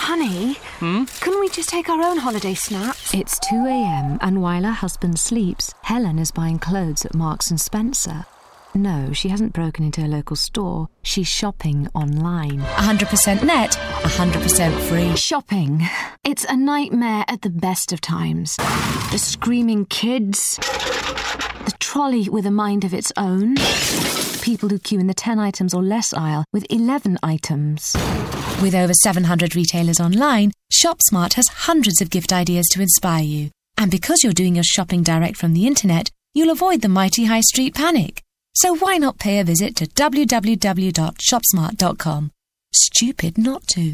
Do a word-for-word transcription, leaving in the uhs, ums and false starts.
Honey, Hmm? can we just take our own holiday snaps? It's two a.m. and while her husband sleeps, Helen is buying clothes at Marks and Spencer. No, she hasn't broken into a local store. She's shopping online. one hundred percent net, one hundred percent free. Shopping. It's a nightmare at the best of times. The screaming kids. The trolley with a mind of its own. People who queue in the ten items or less aisle with eleven items. With over seven hundred retailers online, ShopSmart has hundreds of gift ideas to inspire you. And because you're doing your shopping direct from the internet, you'll avoid the mighty high street panic. So why not pay a visit to w w w dot shop smart dot com? Stupid not to.